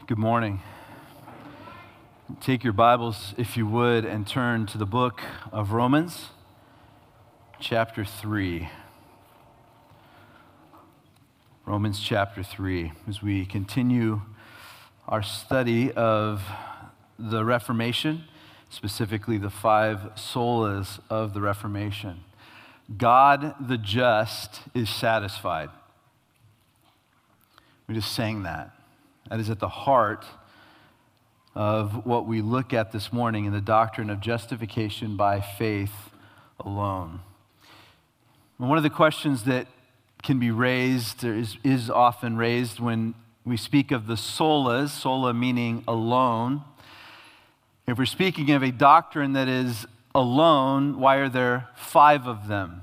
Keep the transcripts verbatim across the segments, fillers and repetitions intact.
Good morning. Take your Bibles, if you would, and turn to the book of Romans, chapter three. Romans chapter three, as we continue our study of the Reformation, specifically the five solas of the Reformation. God the just is satisfied. We just sang that. That is at the heart of what we look at this morning in the doctrine of justification by faith alone. And one of the questions that can be raised, or is, is often raised when we speak of the solas, sola meaning alone. If we're speaking of a doctrine that is alone, why are there five of them?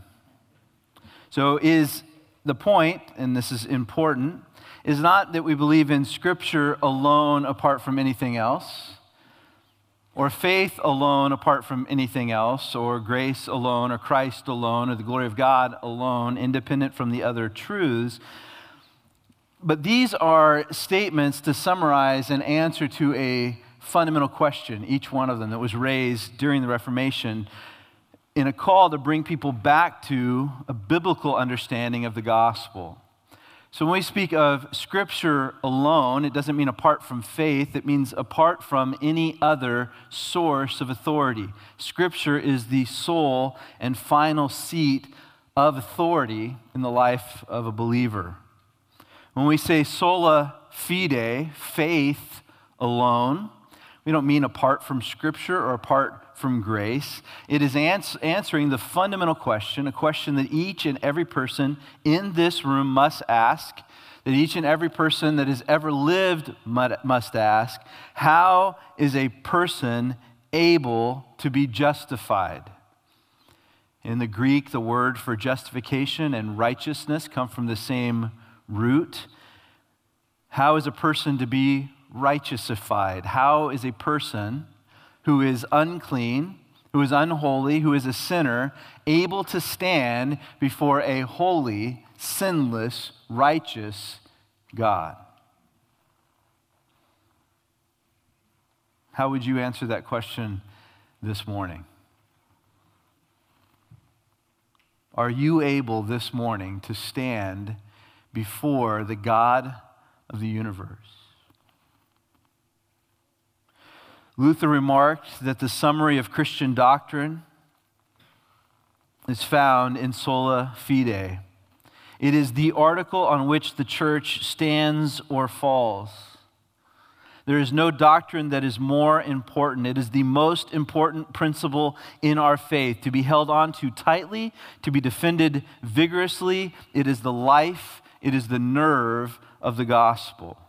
So is the point, and this is important, is not that we believe in Scripture alone apart from anything else, or faith alone apart from anything else, or grace alone, or Christ alone, or the glory of God alone, independent from the other truths. But these are statements to summarize an answer to a fundamental question, each one of them that was raised during the Reformation, in a call to bring people back to a biblical understanding of the gospel. So when we speak of Scripture alone, it doesn't mean apart from faith. It means apart from any other source of authority. Scripture is the sole and final seat of authority in the life of a believer. When we say sola fide, faith alone, we don't mean apart from Scripture or apart from grace. It is ans- answering the fundamental question, a question that each and every person in this room must ask, that each and every person that has ever lived must ask: how is a person able to be justified? In the Greek, the word for justification and righteousness come from the same root. How is a person to be righteousified? How is a person who is unclean, who is unholy, who is a sinner, able to stand before a holy, sinless, righteous God? How would you answer that question this morning? Are you able this morning to stand before the God of the universe? Luther remarked that the summary of Christian doctrine is found in sola fide. It is the article on which the church stands or falls. There is no doctrine that is more important. It is the most important principle in our faith, to be held on to tightly, to be defended vigorously. It is the life, it is the nerve of the gospel.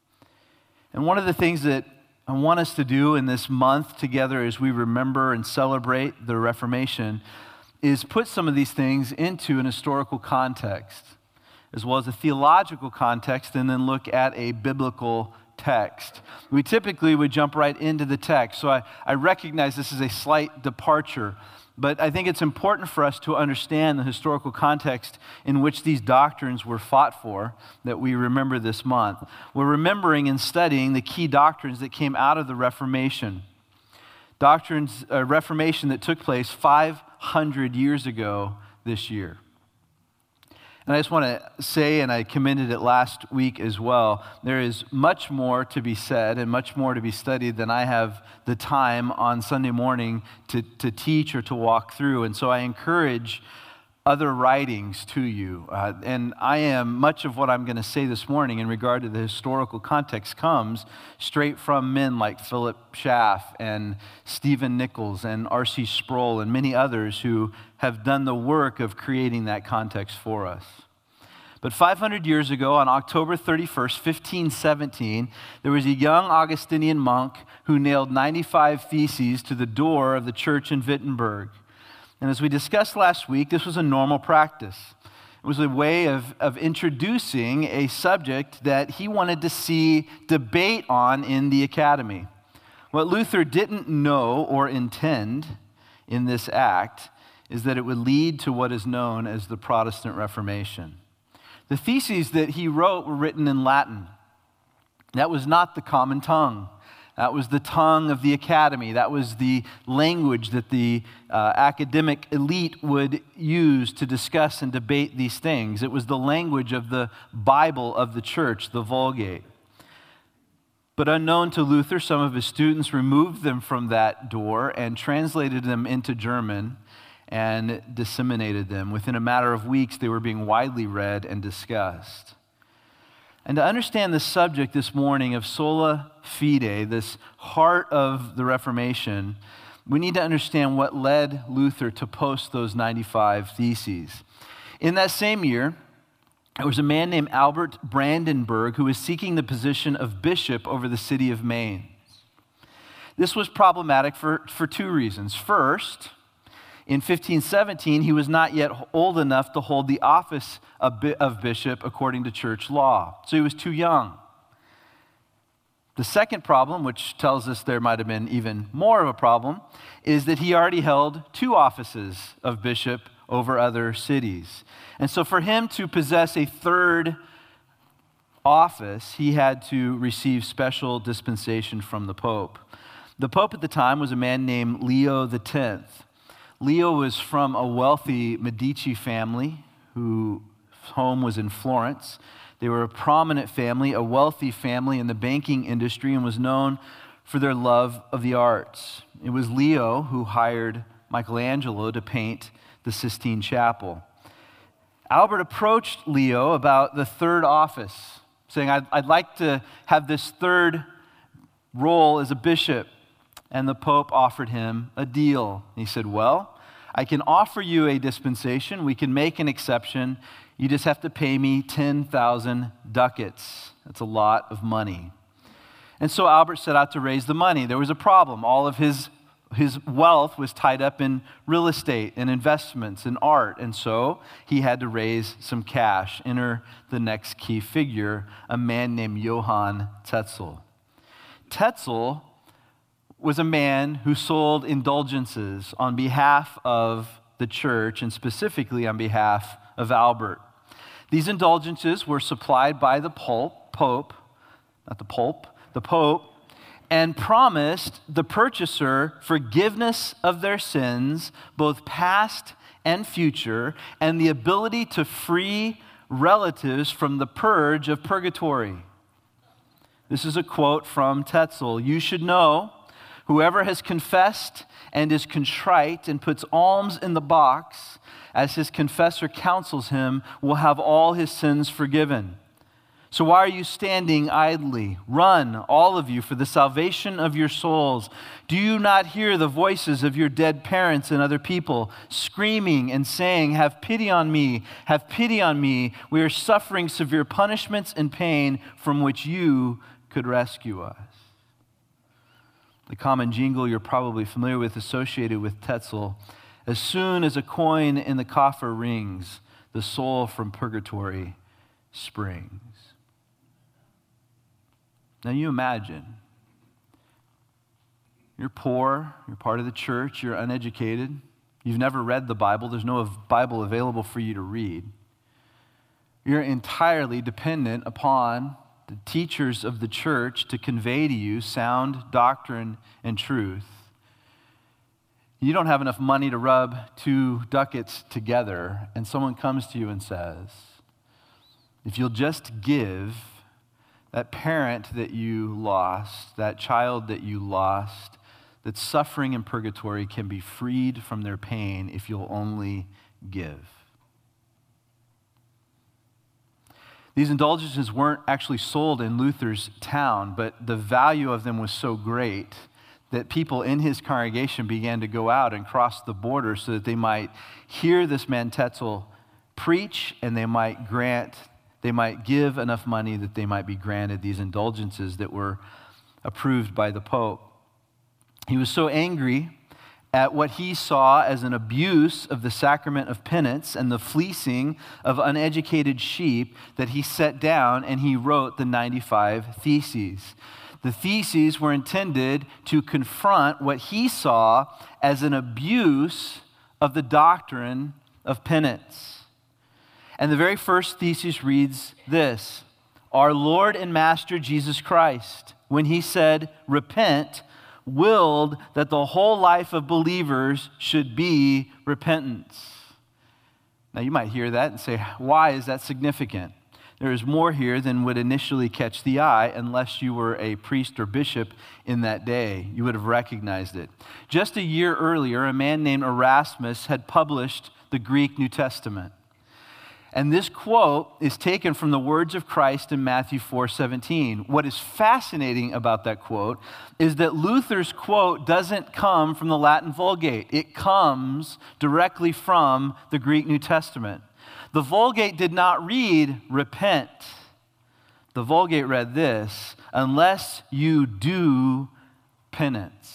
And one of the things that I want us to do in this month together as we remember and celebrate the Reformation is put some of these things into an historical context, as well as a theological context, and then look at a biblical text. We typically would jump right into the text, so I, I recognize this is a slight departure, but I think it's important for us to understand the historical context in which these doctrines were fought for that we remember this month. We're remembering and studying the key doctrines that came out of the Reformation. Doctrines, uh, Reformation that took place five hundred years ago this year. And I just want to say, and I commended it last week as well, there is much more to be said and much more to be studied than I have the time on Sunday morning to, to teach or to walk through. And so I encourage other writings to you. Uh, and I am, much of what I'm going to say this morning in regard to the historical context comes straight from men like Philip Schaff and Stephen Nichols and R C Sproul and many others who have done the work of creating that context for us. But five hundred years ago, on October thirty-first, fifteen seventeen, there was a young Augustinian monk who nailed ninety-five theses to the door of the church in Wittenberg. And as we discussed last week, this was a normal practice. It was a way of, of introducing a subject that he wanted to see debate on in the academy. What Luther didn't know or intend in this act is that it would lead to what is known as the Protestant Reformation. The theses that he wrote were written in Latin. That was not the common tongue. That was the tongue of the academy. That was the language that the uh, academic elite would use to discuss and debate these things. It was the language of the Bible of the church, the Vulgate. But unknown to Luther, some of his students removed them from that door and translated them into German and disseminated them. Within a matter of weeks, they were being widely read and discussed. And to understand the subject this morning of sola fide, this heart of the Reformation, we need to understand what led Luther to post those ninety-five theses. In that same year, there was a man named Albert Brandenburg who was seeking the position of bishop over the city of Mainz. This was problematic for, for two reasons. First, in fifteen seventeen, he was not yet old enough to hold the office of, of bishop according to church law, so he was too young. The second problem, which tells us there might have been even more of a problem, is that he already held two offices of bishop over other cities. And so for him to possess a third office, he had to receive special dispensation from the Pope. The Pope at the time was a man named Leo the tenth. Leo was from a wealthy Medici family whose home was in Florence. They were a prominent family, a wealthy family in the banking industry, and was known for their love of the arts. It was Leo who hired Michelangelo to paint the Sistine Chapel. Albert approached Leo about the third office, saying, I'd, I'd like to have this third role as a bishop. And the Pope offered him a deal. He said, well, I can offer you a dispensation. We can make an exception. You just have to pay me ten thousand ducats. That's a lot of money. And so Albert set out to raise the money. There was a problem. All of his, his wealth was tied up in real estate and investments and art. And so he had to raise some cash. Enter the next key figure, a man named Johann Tetzel. Tetzel was a man who sold indulgences on behalf of the church and specifically on behalf of Albert. These indulgences were supplied by the Pope, Pope, not the Pope, the Pope, and promised the purchaser forgiveness of their sins, both past and future, and the ability to free relatives from the purge of purgatory. This is a quote from Tetzel. You should know, whoever has confessed and is contrite and puts alms in the box, as his confessor counsels him, will have all his sins forgiven. So why are you standing idly? Run, all of you, for the salvation of your souls. Do you not hear the voices of your dead parents and other people screaming and saying, have pity on me, have pity on me. We are suffering severe punishments and pain from which you could rescue us. The common jingle you're probably familiar with associated with Tetzel. As soon as a coin in the coffer rings, the soul from purgatory springs. Now you imagine, you're poor, you're part of the church, you're uneducated, you've never read the Bible, there's no Bible available for you to read. You're entirely dependent upon the teachers of the church to convey to you sound doctrine and truth. You don't have enough money to rub two ducats together, and someone comes to you and says, if you'll just give, that parent that you lost, that child that you lost, that's suffering in purgatory can be freed from their pain if you'll only give. These indulgences weren't actually sold in Luther's town, but the value of them was so great that people in his congregation began to go out and cross the border so that they might hear this man Tetzel preach, and they might grant, they might give enough money that they might be granted these indulgences that were approved by the Pope. He was so angry at what he saw as an abuse of the sacrament of penance and the fleecing of uneducated sheep that he sat down and he wrote the ninety-five Theses. The Theses were intended to confront what he saw as an abuse of the doctrine of penance. And the very first thesis reads this: our Lord and Master Jesus Christ, when he said, repent, willed that the whole life of believers should be repentance. Now you might hear that and say, why is that significant? There is more here than would initially catch the eye unless you were a priest or bishop in that day. You would have recognized it. Just a year earlier, a man named Erasmus had published the Greek New Testament. And this quote is taken from the words of Christ in Matthew four seventeen. What is fascinating about that quote is that Luther's quote doesn't come from the Latin Vulgate. It comes directly from the Greek New Testament. The Vulgate did not read, repent. The Vulgate read this, unless you do penance.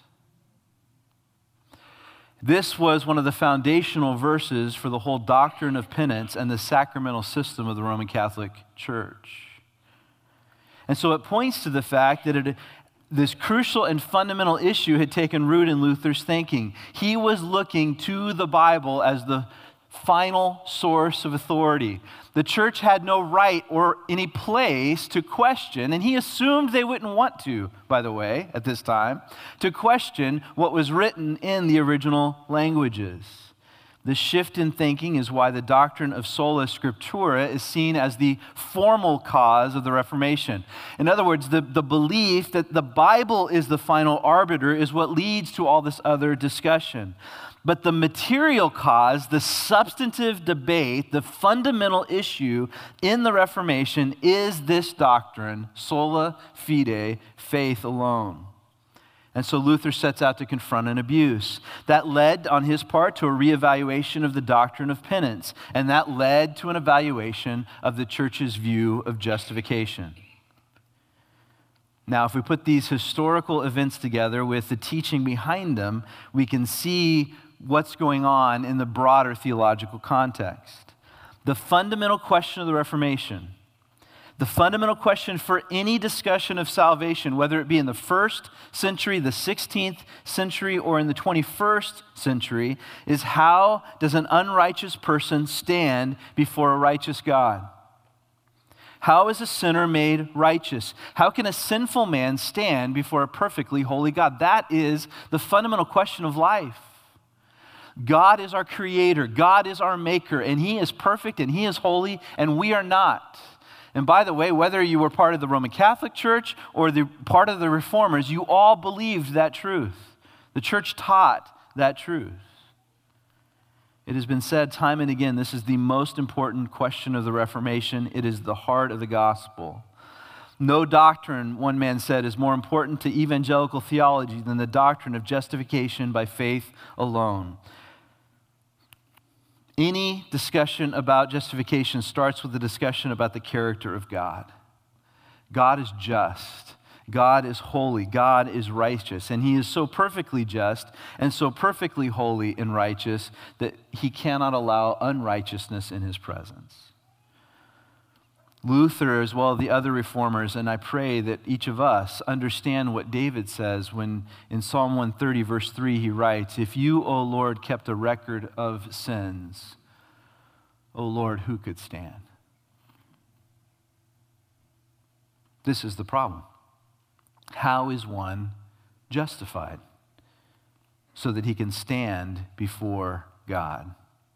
This was one of the foundational verses for the whole doctrine of penance and the sacramental system of the Roman Catholic Church. And so it points to the fact that it, this crucial and fundamental issue had taken root in Luther's thinking. He was looking to the Bible as the final source of authority. The church had no right or any place to question, and he assumed they wouldn't want to, by the way, at this time, to question what was written in the original languages. This shift in thinking is why the doctrine of sola scriptura is seen as the formal cause of the Reformation. In other words, the, the belief that the Bible is the final arbiter is what leads to all this other discussion. But the material cause, the substantive debate, the fundamental issue in the Reformation is this doctrine, sola fide, faith alone. And so Luther sets out to confront an abuse. That led, on his part, to a reevaluation of the doctrine of penance. And that led to an evaluation of the church's view of justification. Now, if we put these historical events together with the teaching behind them, we can see what's going on in the broader theological context. The fundamental question of the Reformation, the fundamental question for any discussion of salvation, whether it be in the first century, the sixteenth century, or in the twenty-first century, is how does an unrighteous person stand before a righteous God? How is a sinner made righteous? How can a sinful man stand before a perfectly holy God? That is the fundamental question of life. God is our creator, God is our maker, and he is perfect and he is holy, and we are not. And by the way, whether you were part of the Roman Catholic Church or the part of the Reformers, you all believed that truth. The church taught that truth. It has been said time and again, this is the most important question of the Reformation. It is the heart of the gospel. No doctrine, one man said, is more important to evangelical theology than the doctrine of justification by faith alone. Any discussion about justification starts with a discussion about the character of God. God is just. God is holy. God is righteous. And he is so perfectly just and so perfectly holy and righteous that he cannot allow unrighteousness in his presence. Luther, as well as the other reformers, and I pray that each of us understand what David says when in Psalm one thirty, verse three, he writes, "If you, O Lord, kept a record of sins, O Lord, who could stand?" This is the problem. How is one justified so that he can stand before God?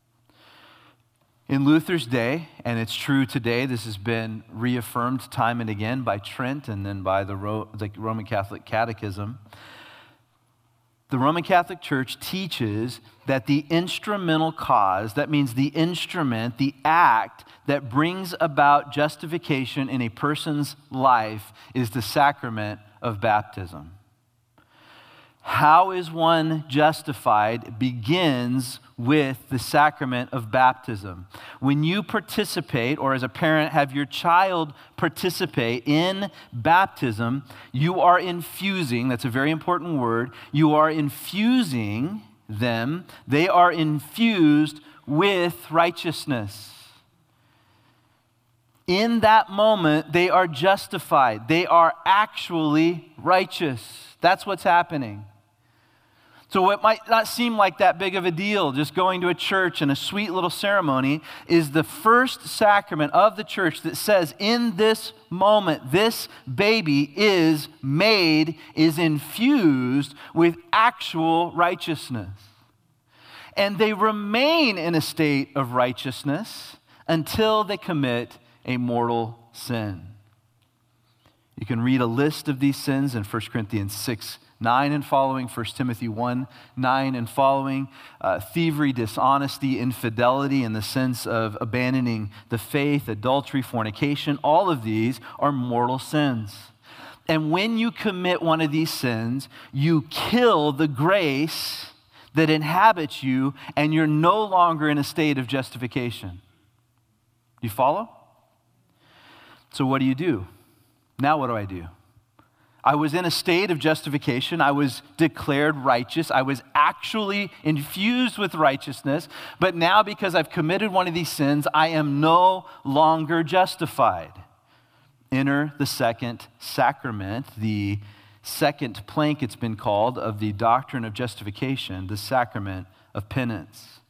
In Luther's day, and it's true today, this has been reaffirmed time and again by Trent and then by the, Ro- the Roman Catholic Catechism. The Roman Catholic Church teaches that the instrumental cause, that means the instrument, the act that brings about justification in a person's life, is the sacrament of baptism. How is one justified begins with the sacrament of baptism. When you participate, or as a parent have your child participate in baptism, you are infusing, that's a very important word, you are infusing them, they are infused with righteousness. In that moment, they are justified. They are actually righteous. That's what's happening. So what might not seem like that big of a deal, just going to a church and a sweet little ceremony, is the first sacrament of the church that says in this moment, this baby is made, is infused with actual righteousness. And they remain in a state of righteousness until they commit a mortal sin. You can read a list of these sins in First Corinthians six, nine and following, First Timothy one, nine and following, uh, thievery, dishonesty, infidelity in the sense of abandoning the faith, adultery, fornication. All of these are mortal sins. And when you commit one of these sins, you kill the grace that inhabits you, and you're no longer in a state of justification. You follow? So what do you do? Now what do I do? I was in a state of justification. I was declared righteous. I was actually infused with righteousness. But now, because I've committed one of these sins, I am no longer justified. Enter the second sacrament, the second plank, it's been called, of the doctrine of justification, the sacrament of penance.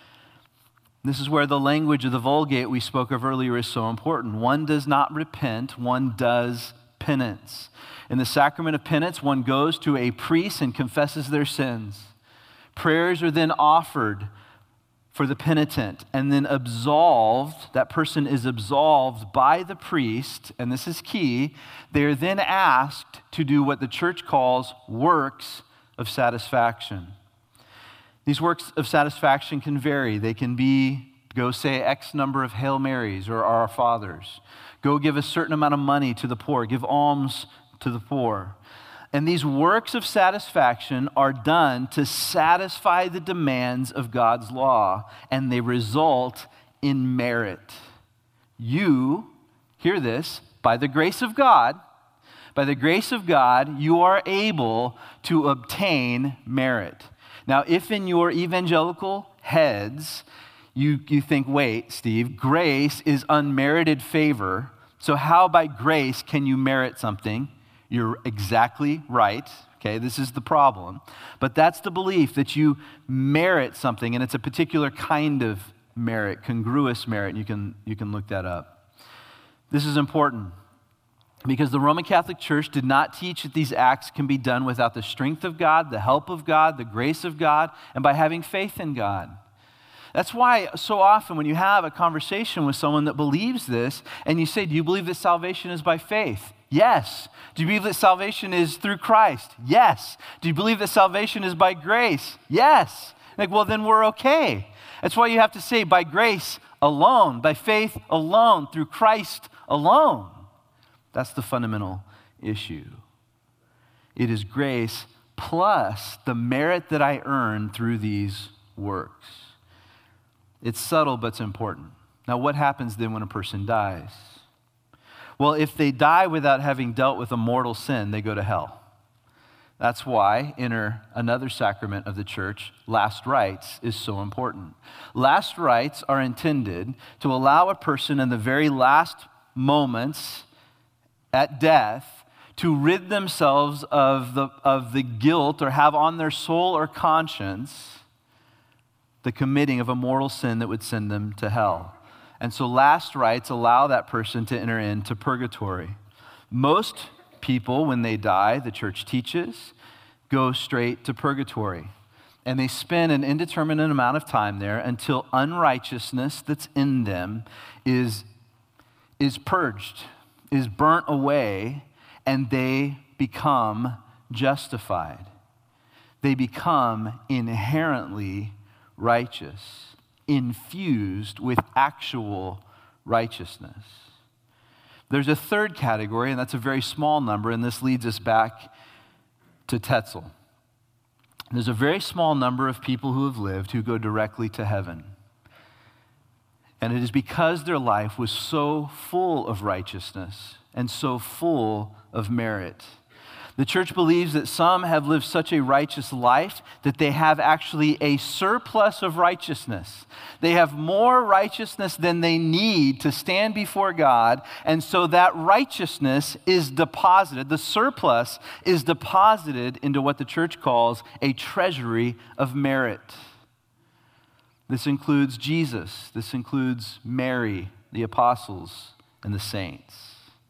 This is where the language of the Vulgate we spoke of earlier is so important. One does not repent, one does penance. In the sacrament of penance, one goes to a priest and confesses their sins. Prayers are then offered for the penitent and then absolved. That person is absolved by the priest, and this is key. They are then asked to do what the church calls works of satisfaction. These works of satisfaction can vary. They can be, go say X number of Hail Marys or Our Fathers. Go give a certain amount of money to the poor. Give alms to the poor. And these works of satisfaction are done to satisfy the demands of God's law, and they result in merit. You, hear this, by the grace of God, by the grace of God, you are able to obtain merit. Now, if in your evangelical heads, you, you think, wait, Steve, grace is unmerited favor, so how by grace can you merit something? You're exactly right. Okay, this is the problem. But that's the belief that you merit something, and it's a particular kind of merit, congruous merit, and you can, you can look that up. This is important because the Roman Catholic Church did not teach that these acts can be done without the strength of God, the help of God, the grace of God, and by having faith in God. That's why so often when you have a conversation with someone that believes this, and you say, do you believe that salvation is by faith? Yes. Do you believe that salvation is through Christ? Yes. Do you believe that salvation is by grace? Yes. Like, well, then we're okay. That's why you have to say by grace alone, by faith alone, through Christ alone. That's the fundamental issue. It is grace plus the merit that I earn through these works. It's subtle, but it's important. Now, what happens then when a person dies? Well, if they die without having dealt with a mortal sin, they go to hell. That's why, enter another sacrament of the church, last rites is so important. Last rites are intended to allow a person in the very last moments at death to rid themselves of the, of the guilt or have on their soul or conscience the committing of a mortal sin that would send them to hell. And so last rites allow that person to enter into purgatory. Most people, when they die, the church teaches, go straight to purgatory. And they spend an indeterminate amount of time there until unrighteousness that's in them is, is purged, is burnt away, and they become justified. They become inherently righteous, infused with actual righteousness. There's a third category, and that's a very small number, and this leads us back to Tetzel. There's a very small number of people who have lived who go directly to heaven. And it is because their life was so full of righteousness and so full of merit. The church believes that some have lived such a righteous life that they have actually a surplus of righteousness. They have more righteousness than they need to stand before God, and so that righteousness is deposited, the surplus is deposited into what the church calls a treasury of merit. This includes Jesus, this includes Mary, the apostles, and the saints.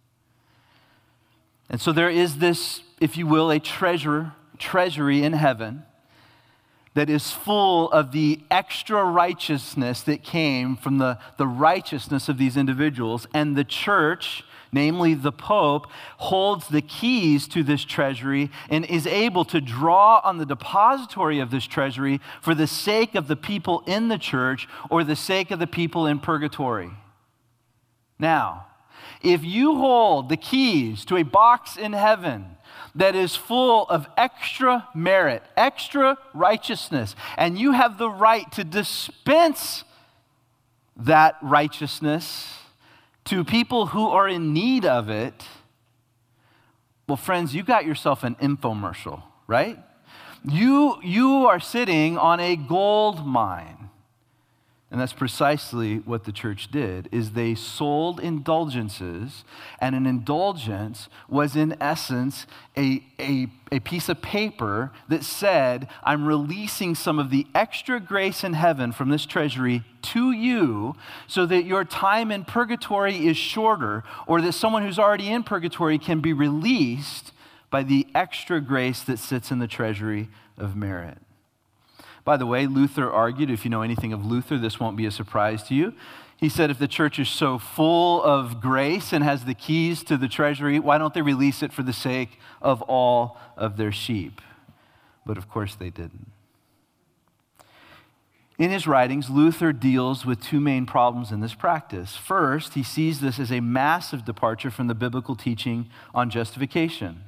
And so there is this, if you will, a treasure, treasury in heaven that is full of the extra righteousness that came from the, the righteousness of these individuals. And the church, namely the Pope, holds the keys to this treasury and is able to draw on the depository of this treasury for the sake of the people in the church or the sake of the people in purgatory. Now, if you hold the keys to a box in heaven that is full of extra merit, extra righteousness, and you have the right to dispense that righteousness to people who are in need of it, well, friends, you got yourself an infomercial, right? You, you are sitting on a gold mine. And that's precisely what the church did, is they sold indulgences, and an indulgence was in essence a, a, a piece of paper that said, I'm releasing some of the extra grace in heaven from this treasury to you so that your time in purgatory is shorter, or that someone who's already in purgatory can be released by the extra grace that sits in the treasury of merit. By the way, Luther argued, if you know anything of Luther, this won't be a surprise to you. He said if the church is so full of grace and has the keys to the treasury, why don't they release it for the sake of all of their sheep? But of course they didn't. In his writings, Luther deals with two main problems in this practice. First, he sees this as a massive departure from the biblical teaching on justification,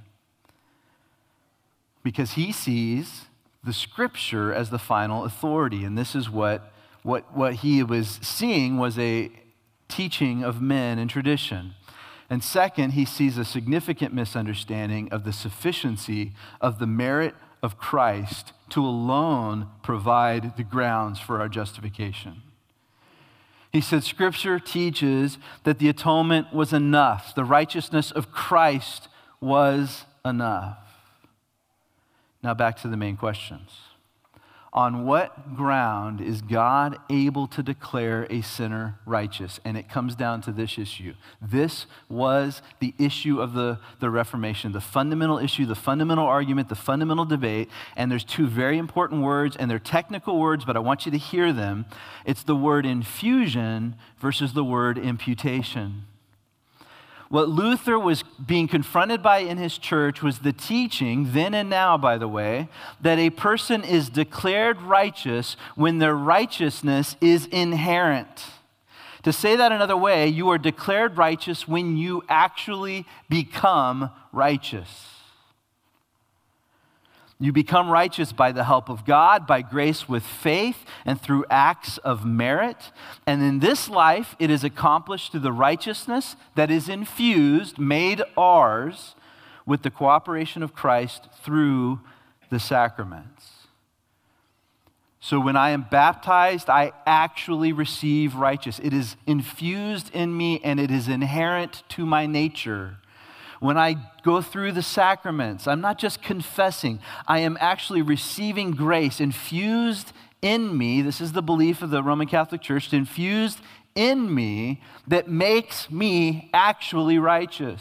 because he sees the Scripture as the final authority. And this is what, what, what he was seeing was a teaching of men and tradition. And second, he sees a significant misunderstanding of the sufficiency of the merit of Christ to alone provide the grounds for our justification. He said Scripture teaches that the atonement was enough. The righteousness of Christ was enough. Now back to the main questions. On what ground is God able to declare a sinner righteous? And it comes down to this issue. This was the issue of the, the Reformation, the fundamental issue, the fundamental argument, the fundamental debate. And there's two very important words, and they're technical words, but I want you to hear them. It's the word infusion versus the word imputation. What Luther was being confronted by in his church was the teaching, then and now, by the way, that a person is declared righteous when their righteousness is inherent. To say that another way, you are declared righteous when you actually become righteous. You become righteous by the help of God, by grace with faith, and through acts of merit. And in this life, it is accomplished through the righteousness that is infused, made ours, with the cooperation of Christ through the sacraments. So when I am baptized, I actually receive righteousness. It is infused in me, and it is inherent to my nature. When I go through the sacraments, I'm not just confessing, I am actually receiving grace infused in me. This is the belief of the Roman Catholic Church, infused in me that makes me actually righteous.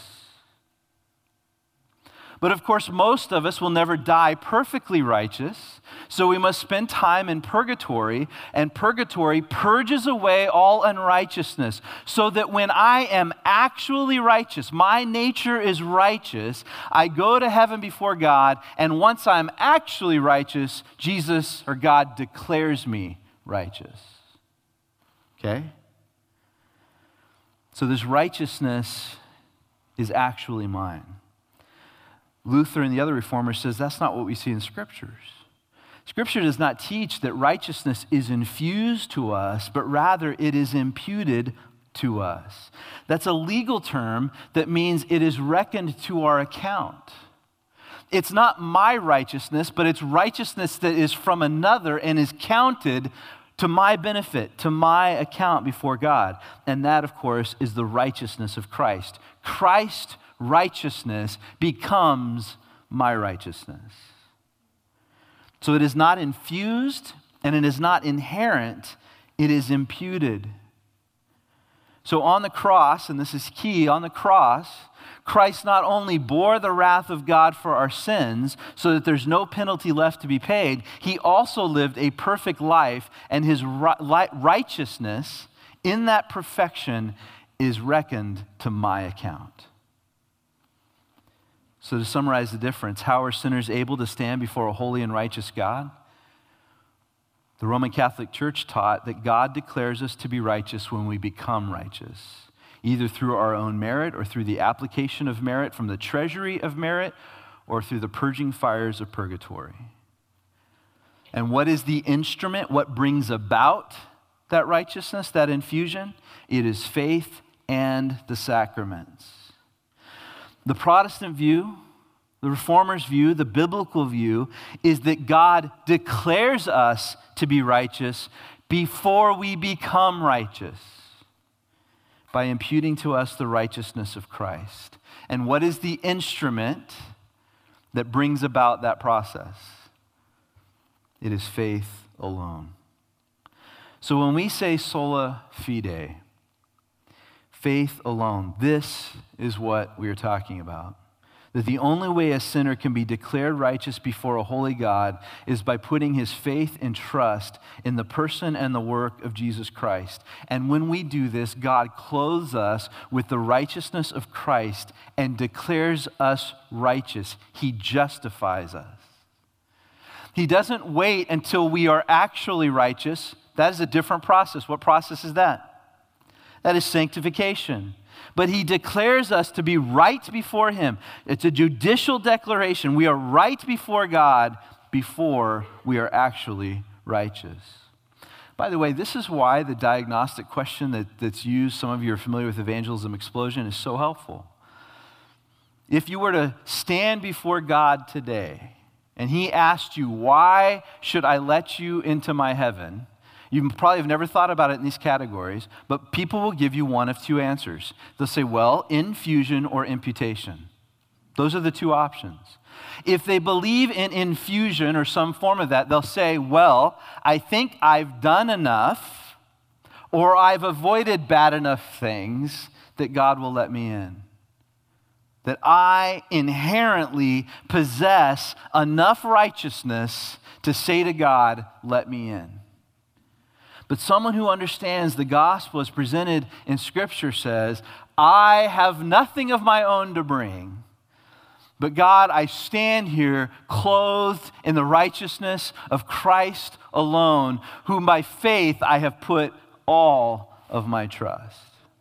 But of course, most of us will never die perfectly righteous, so we must spend time in purgatory, and purgatory purges away all unrighteousness, so that when I am actually righteous, my nature is righteous, I go to heaven before God, and once I'm actually righteous, Jesus or God declares me righteous. Okay? So this righteousness is actually mine. Luther and the other reformers says that's not what we see in Scriptures. Scripture does not teach that righteousness is infused to us, but rather it is imputed to us. That's a legal term that means it is reckoned to our account. It's not my righteousness, but it's righteousness that is from another and is counted to my benefit, to my account before God. And that, of course, is the righteousness of Christ. Christ's righteousness becomes my righteousness. So it is not infused and it is not inherent, it is imputed. So on the cross, and this is key, on the cross, Christ not only bore the wrath of God for our sins so that there's no penalty left to be paid, he also lived a perfect life, and his righteousness in that perfection is reckoned to my account. So to summarize the difference, how are sinners able to stand before a holy and righteous God? The Roman Catholic Church taught that God declares us to be righteous when we become righteous, either through our own merit or through the application of merit from the treasury of merit or through the purging fires of purgatory. And what is the instrument? What brings about that righteousness, that infusion? It is faith and the sacraments. The Protestant view, the Reformers' view, the biblical view is that God declares us to be righteous before we become righteous, by imputing to us the righteousness of Christ. And what is the instrument that brings about that process? It is faith alone. So when we say sola fide, faith alone, this is what we are talking about. That the only way a sinner can be declared righteous before a holy God is by putting his faith and trust in the person and the work of Jesus Christ. And when we do this, God clothes us with the righteousness of Christ and declares us righteous. He justifies us. He doesn't wait until we are actually righteous. That is a different process. What process is that? That is sanctification. But he declares us to be right before him. It's a judicial declaration. We are right before God before we are actually righteous. By the way, this is why the diagnostic question that, that's used, some of you are familiar with Evangelism Explosion, is so helpful. If you were to stand before God today and he asked you, why should I let you into my heaven? You probably have never thought about it in these categories, but people will give you one of two answers. They'll say, well, infusion or imputation. Those are the two options. If they believe in infusion or some form of that, they'll say, well, I think I've done enough or I've avoided bad enough things that God will let me in. That I inherently possess enough righteousness to say to God, let me in. But someone who understands the gospel as presented in Scripture says, I have nothing of my own to bring, but God, I stand here clothed in the righteousness of Christ alone, whom by faith I have put all of my trust.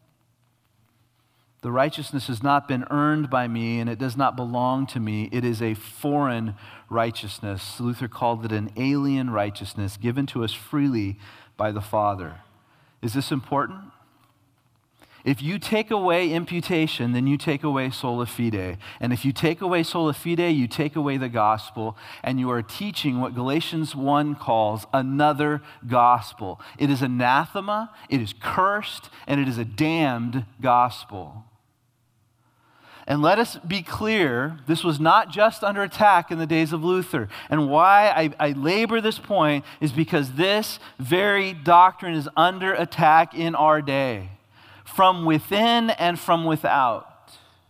The righteousness has not been earned by me, and it does not belong to me. It is a foreign righteousness. Luther called it an alien righteousness given to us freely by the Father. Is this important? If you take away imputation, then you take away sola fide. And if you take away sola fide, you take away the gospel, and you are teaching what Galatians one calls another gospel. It is anathema, it is cursed, and it is a damned gospel. And let us be clear, this was not just under attack in the days of Luther. And why I, I labor this point is because this very doctrine is under attack in our day, from within and from without.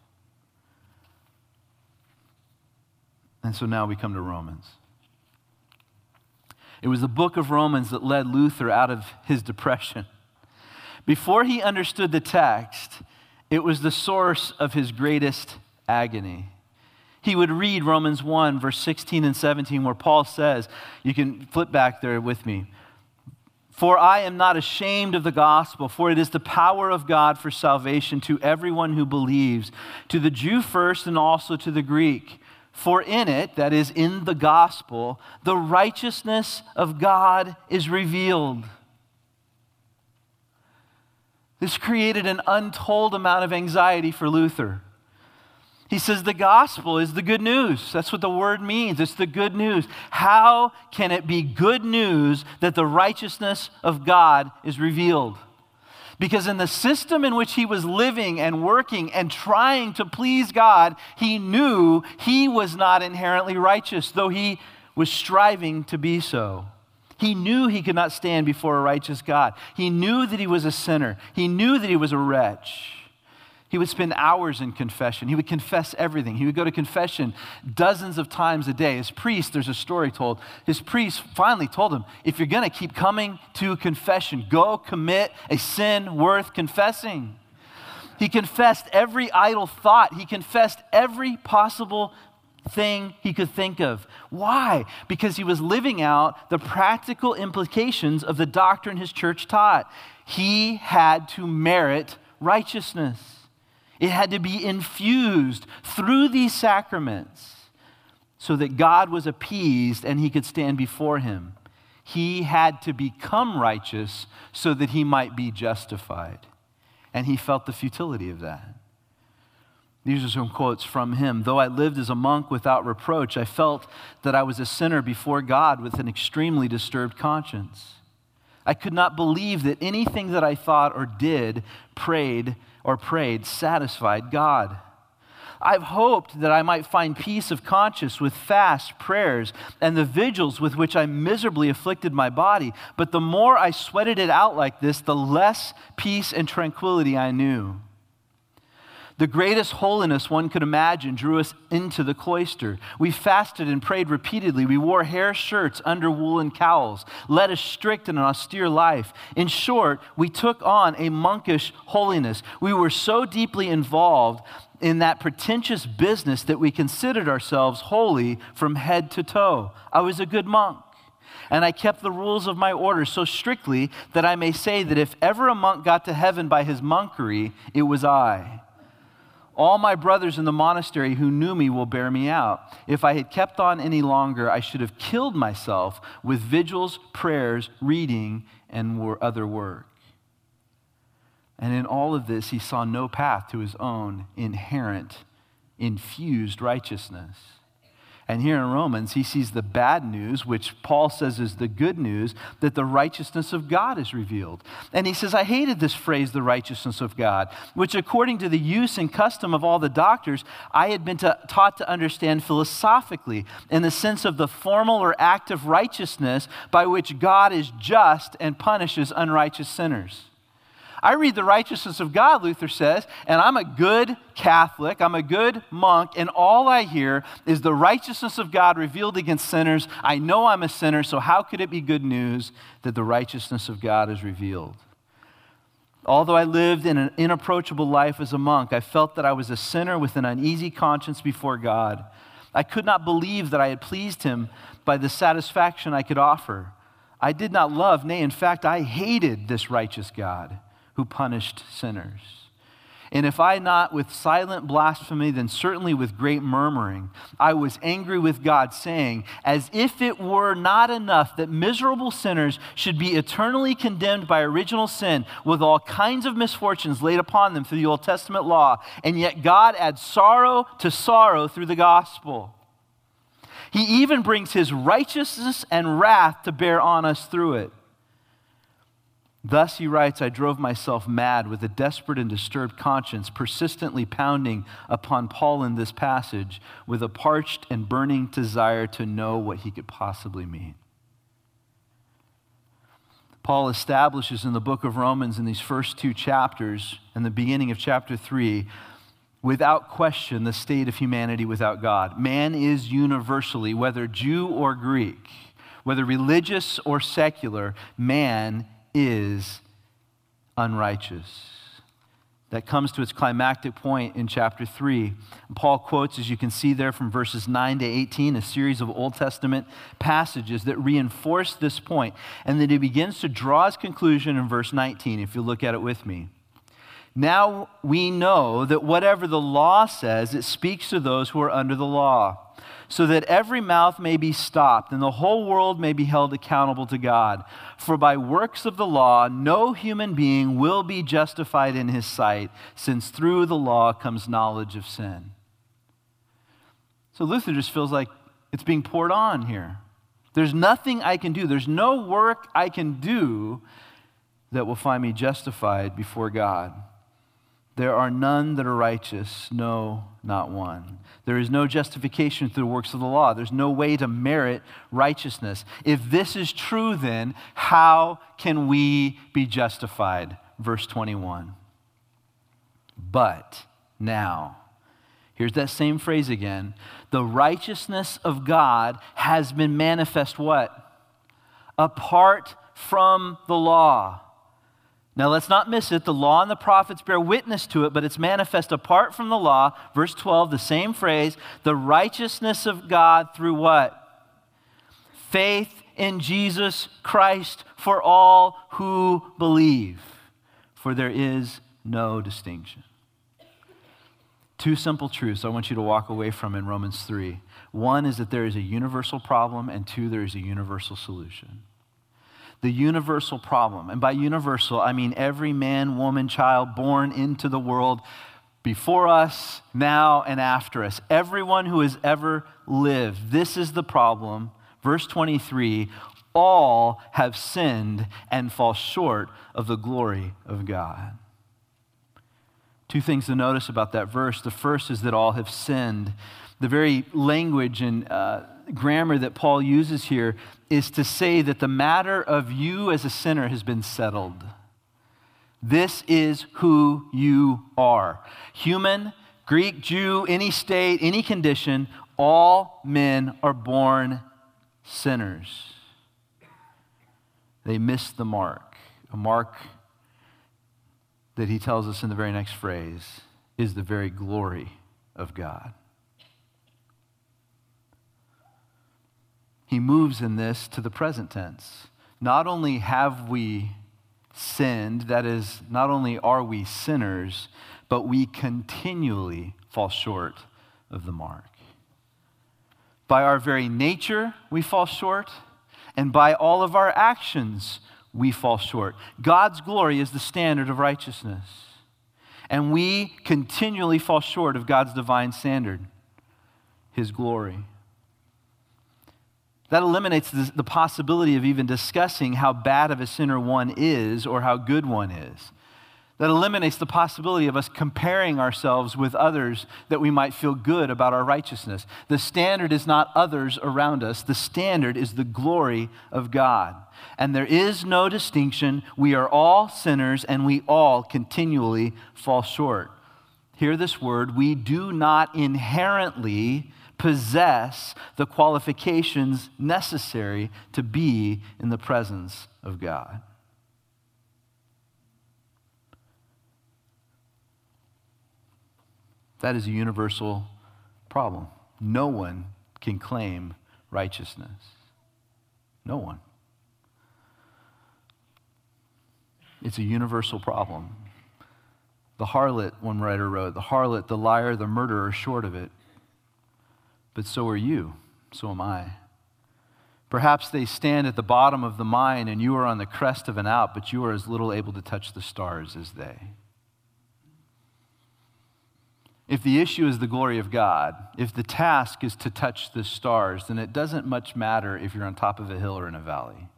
And so now we come to Romans. It was the book of Romans that led Luther out of his depression. Before he understood the text, it was the source of his greatest agony. He would read Romans one, verse sixteen and seventeen, where Paul says, you can flip back there with me, for I am not ashamed of the gospel, for it is the power of God for salvation to everyone who believes, to the Jew first and also to the Greek. For in it, that is in the gospel, the righteousness of God is revealed. This created an untold amount of anxiety for Luther. He says the gospel is the good news. That's what the word means. It's the good news. How can it be good news that the righteousness of God is revealed? Because in the system in which he was living and working and trying to please God, he knew he was not inherently righteous, though he was striving to be so. He knew he could not stand before a righteous God. He knew that he was a sinner. He knew that he was a wretch. He would spend hours in confession. He would confess everything. He would go to confession dozens of times a day. His priest, there's a story told, his priest finally told him, if you're going to keep coming to confession, go commit a sin worth confessing. He confessed every idle thought. He confessed every possible thing he could think of. Why? Because he was living out the practical implications of the doctrine his church taught. He had to merit righteousness. It had to be infused through these sacraments so that God was appeased and he could stand before him. He had to become righteous so that he might be justified. And he felt the futility of that. These are some quotes from him. Though I lived as a monk without reproach, I felt that I was a sinner before God with an extremely disturbed conscience. I could not believe that anything that I thought or did, prayed, or prayed satisfied God. I've hoped that I might find peace of conscience with fast prayers and the vigils with which I miserably afflicted my body. But the more I sweated it out like this, the less peace and tranquility I knew. The greatest holiness one could imagine drew us into the cloister. We fasted and prayed repeatedly. We wore hair shirts under woolen cowls, led a strict and austere life. In short, we took on a monkish holiness. We were so deeply involved in that pretentious business that we considered ourselves holy from head to toe. I was a good monk, and I kept the rules of my order so strictly that I may say that if ever a monk got to heaven by his monkery, it was I. All my brothers in the monastery who knew me will bear me out. If I had kept on any longer, I should have killed myself with vigils, prayers, reading, and other work. And in all of this, he saw no path to his own inherent, infused righteousness. And here in Romans, he sees the bad news, which Paul says is the good news, that the righteousness of God is revealed. And he says, I hated this phrase, the righteousness of God, which according to the use and custom of all the doctors, I had been to, taught to understand philosophically in the sense of the formal or active righteousness by which God is just and punishes unrighteous sinners. I read the righteousness of God, Luther says, and I'm a good Catholic, I'm a good monk, and all I hear is the righteousness of God revealed against sinners. I know I'm a sinner, so how could it be good news that the righteousness of God is revealed? Although I lived in an inapproachable life as a monk, I felt that I was a sinner with an uneasy conscience before God. I could not believe that I had pleased him by the satisfaction I could offer. I did not love, nay, in fact, I hated this righteous God who punished sinners. And if I not with silent blasphemy, then certainly with great murmuring, I was angry with God, saying, as if it were not enough that miserable sinners should be eternally condemned by original sin with all kinds of misfortunes laid upon them through the Old Testament law, and yet God adds sorrow to sorrow through the gospel. He even brings his righteousness and wrath to bear on us through it. Thus, he writes, I drove myself mad with a desperate and disturbed conscience, persistently pounding upon Paul in this passage with a parched and burning desire to know what he could possibly mean. Paul establishes in the book of Romans in these first two chapters, and the beginning of chapter three, without question, the state of humanity without God. Man is universally, whether Jew or Greek, whether religious or secular, man is unrighteous. That comes to its climactic point in chapter three. Paul quotes, as you can see there, from verses nine to eighteen, a series of Old Testament passages that reinforce this point. And then he begins to draw his conclusion in verse nineteen, if you look at it with me. Now we know that whatever the law says, it speaks to those who are under the law, so that every mouth may be stopped and the whole world may be held accountable to God. For by works of the law, no human being will be justified in his sight, since through the law comes knowledge of sin. So Luther just feels like it's being poured on here. There's nothing I can do. There's no work I can do that will find me justified before God. There are none that are righteous, no, not one. There is no justification through the works of the law. There's no way to merit righteousness. If this is true, then how can we be justified? Verse twenty-one. But now, here's that same phrase again. The righteousness of God has been manifest what? Apart from the law. Now let's not miss it. The law and the prophets bear witness to it, but it's manifest apart from the law. Verse twelve, the same phrase. The righteousness of God through what? Faith in Jesus Christ for all who believe. For there is no distinction. Two simple truths I want you to walk away from in Romans three. One is that there is a universal problem, and two, there is a universal solution. The universal problem, and by universal, I mean every man, woman, child born into the world before us, now, and after us. Everyone who has ever lived. This is the problem. Verse twenty-three, all have sinned and fall short of the glory of God. Two things to notice about that verse. The first is that all have sinned. The very language and uh, grammar that Paul uses here is to say that the matter of you as a sinner has been settled. This is who you are. Human, Greek, Jew, any state, any condition, all men are born sinners. They miss the mark. A mark that he tells us in the very next phrase is the very glory of God. He moves in this to the present tense. Not only have we sinned, that is, not only are we sinners, but we continually fall short of the mark. By our very nature, we fall short, and by all of our actions, we fall short. God's glory is the standard of righteousness, and we continually fall short of God's divine standard, his glory. That eliminates the, the possibility of even discussing how bad of a sinner one is or how good one is. That eliminates the possibility of us comparing ourselves with others that we might feel good about our righteousness. The standard is not others around us. The standard is the glory of God. And there is no distinction. We are all sinners and we all continually fall short. Hear this word, we do not inherently possess the qualifications necessary to be in the presence of God. That is a universal problem. No one can claim righteousness. No one. It's a universal problem. The harlot, one writer wrote, the harlot, the liar, the murderer are short of it. But so are you, so am I. Perhaps they stand at the bottom of the mine and you are on the crest of an Alp, but you are as little able to touch the stars as they. If the issue is the glory of God, if the task is to touch the stars, then it doesn't much matter if you're on top of a hill or in a valley.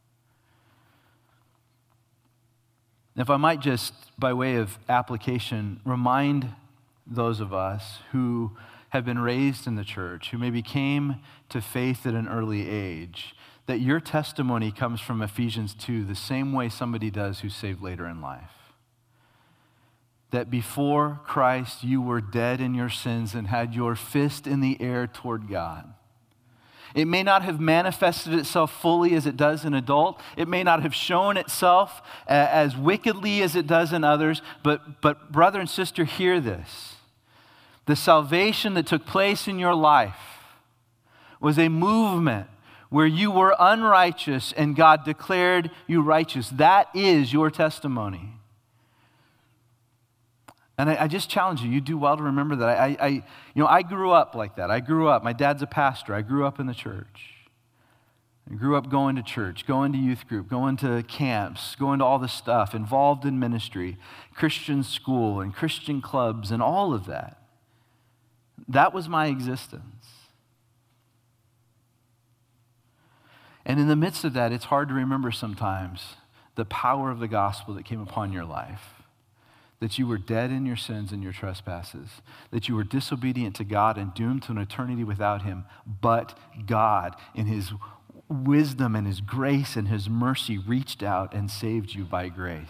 If I might just, by way of application, remind those of us who have been raised in the church, who maybe came to faith at an early age, that your testimony comes from Ephesians two the same way somebody does who's saved later in life. That before Christ you were dead in your sins and had your fist in the air toward God. It may not have manifested itself fully as it does in adult. It may not have shown itself as wickedly as it does in others, but, but brother and sister, hear this. The salvation that took place in your life was a movement where you were unrighteous and God declared you righteous. That is your testimony. And I, I just challenge you, you do well to remember that. I, I, you know, I grew up like that. I grew up, my dad's a pastor. I grew up in the church. I grew up going to church, going to youth group, going to camps, going to all this stuff, involved in ministry, Christian school and Christian clubs and all of that. That was my existence. And in the midst of that, it's hard to remember sometimes the power of the gospel that came upon your life. That you were dead in your sins and your trespasses. That you were disobedient to God and doomed to an eternity without him. But God, in his wisdom and his grace and his mercy, reached out and saved you by grace.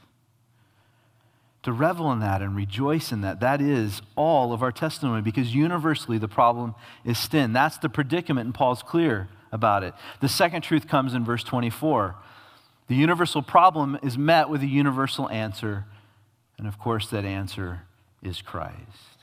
To revel in that and rejoice in that, that is all of our testimony, because universally the problem is sin. That's the predicament, and Paul's clear about it. The second truth comes in verse twenty-four. The universal problem is met with a universal answer, and of course that answer is Christ.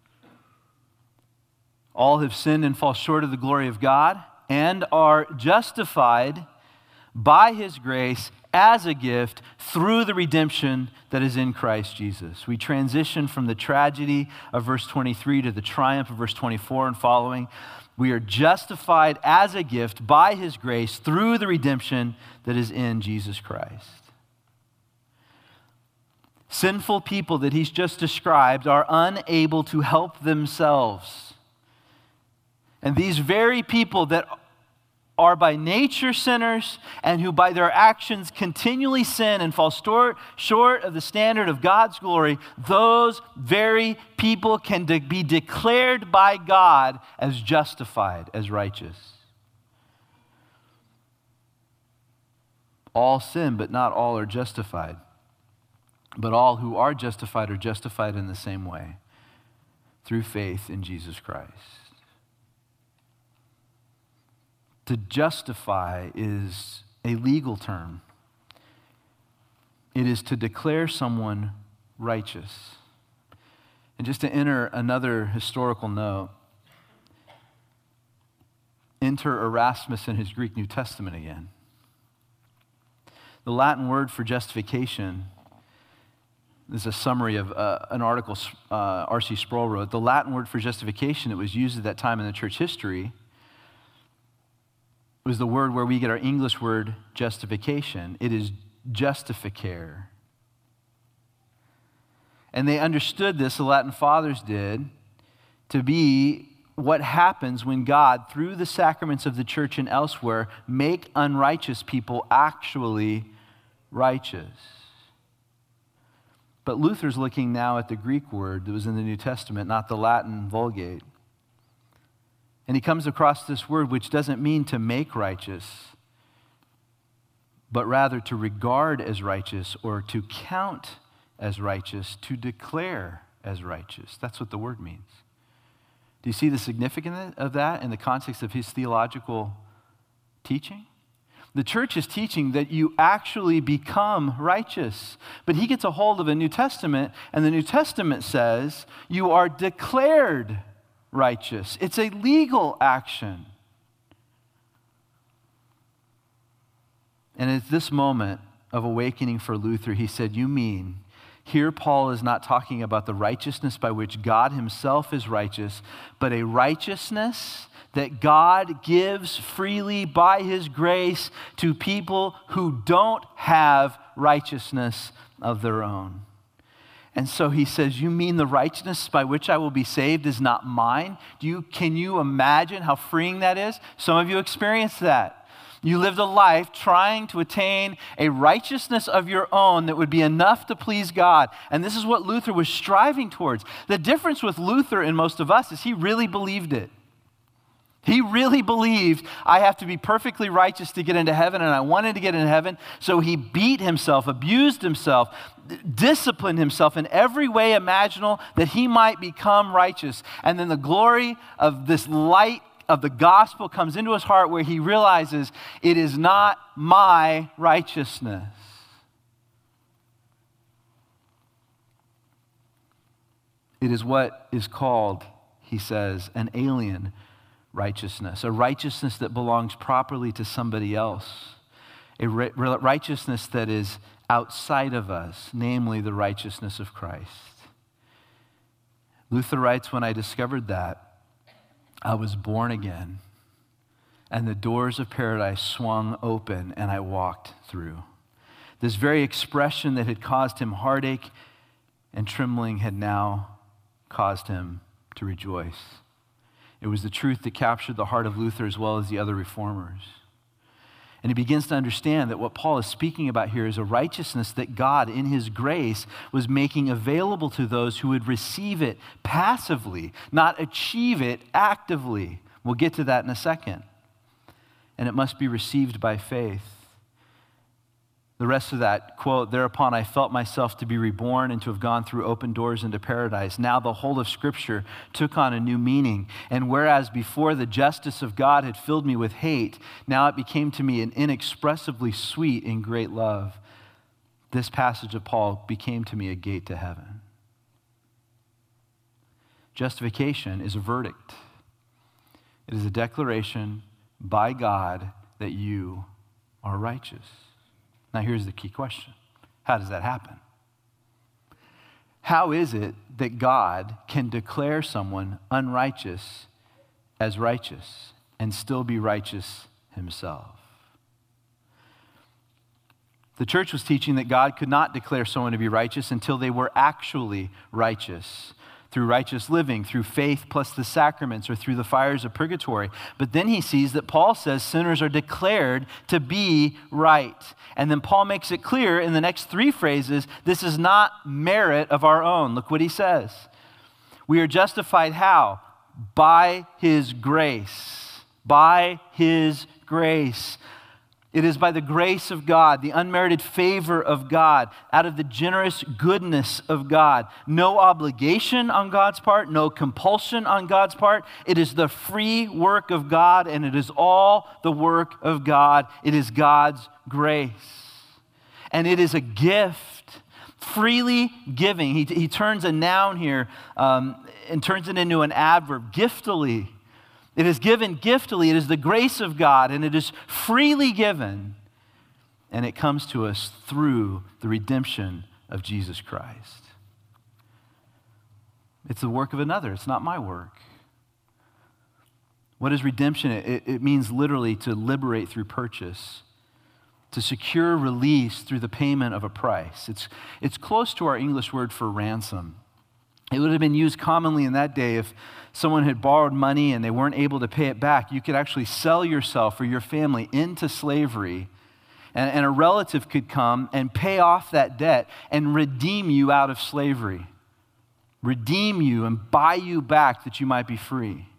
All have sinned and fall short of the glory of God and are justified by his grace as a gift through the redemption that is in Christ Jesus. We transition from the tragedy of verse twenty-three to the triumph of verse twenty-four and following. We are justified as a gift by his grace through the redemption that is in Jesus Christ. Sinful people that he's just described are unable to help themselves. And these very people that are by nature sinners and who by their actions continually sin and fall short, short of the standard of God's glory, those very people can de- be declared by God as justified, as righteous. All sin, but not all are justified. But all who are justified are justified in the same way, through faith in Jesus Christ. To justify is a legal term. It is to declare someone righteous. And just to enter another historical note, enter Erasmus in his Greek New Testament again. The Latin word for justification, this is a summary of uh, an article uh, R C Sproul wrote. The Latin word for justification that was used at that time in the church history was the word where we get our English word justification. It is justificare. And they understood this, the Latin fathers did, to be what happens when God, through the sacraments of the church and elsewhere, make unrighteous people actually righteous. But Luther's looking now at the Greek word that was in the New Testament, not the Latin Vulgate. And he comes across this word which doesn't mean to make righteous, but rather to regard as righteous or to count as righteous, to declare as righteous. That's what the word means. Do you see the significance of that in the context of his theological teaching? The church is teaching that you actually become righteous. But he gets a hold of a New Testament, and the New Testament says you are declared righteous. It's a legal action. And at this moment of awakening for Luther, he said, you mean, here Paul is not talking about the righteousness by which God himself is righteous, but a righteousness that God gives freely by his grace to people who don't have righteousness of their own. And so he says, you mean the righteousness by which I will be saved is not mine? Do you, can you imagine how freeing that is? Some of you experienced that. You lived a life trying to attain a righteousness of your own that would be enough to please God. And this is what Luther was striving towards. The difference with Luther and most of us is he really believed it. He really believed, I have to be perfectly righteous to get into heaven, and I wanted to get into heaven, so he beat himself, abused himself, disciplined himself in every way imaginable that he might become righteous. And then the glory of this light of the gospel comes into his heart where he realizes it is not my righteousness. It is what is called, he says, an alien righteousness, a righteousness that belongs properly to somebody else, a righteousness that is outside of us, namely the righteousness of Christ. Luther writes, when I discovered that, I was born again, and the doors of paradise swung open, and I walked through. This very expression that had caused him heartache and trembling had now caused him to rejoice. It was the truth that captured the heart of Luther as well as the other reformers. And he begins to understand that what Paul is speaking about here is a righteousness that God, in his grace, was making available to those who would receive it passively, not achieve it actively. We'll get to that in a second. And it must be received by faith. The rest of that quote, thereupon I felt myself to be reborn and to have gone through open doors into paradise. Now the whole of Scripture took on a new meaning. And whereas before the justice of God had filled me with hate, now it became to me an inexpressibly sweet and great love. This passage of Paul became to me a gate to heaven. Justification is a verdict. It is a declaration by God that you are righteous. Now here's the key question. How does that happen? How is it that God can declare someone unrighteous as righteous and still be righteous himself? The church was teaching that God could not declare someone to be righteous until they were actually righteous, through righteous living, through faith plus the sacraments, or through the fires of purgatory. But then he sees that Paul says sinners are declared to be right. And then Paul makes it clear in the next three phrases, this is not merit of our own. Look what he says. We are justified how? By his grace. By his grace. It is by the grace of God, the unmerited favor of God, out of the generous goodness of God. No obligation on God's part, no compulsion on God's part. It is the free work of God, and it is all the work of God. It is God's grace. And it is a gift, freely giving. He, he turns a noun here um, and turns it into an adverb, giftily. It is given giftily. It is the grace of God, and it is freely given. And it comes to us through the redemption of Jesus Christ. It's the work of another. It's not my work. What is redemption? It, it means literally to liberate through purchase, to secure release through the payment of a price. It's, it's close to our English word for ransom. It would have been used commonly in that day if someone had borrowed money and they weren't able to pay it back. You could actually sell yourself or your family into slavery, and, and a relative could come and pay off that debt and redeem you out of slavery. Redeem you and buy you back that you might be free.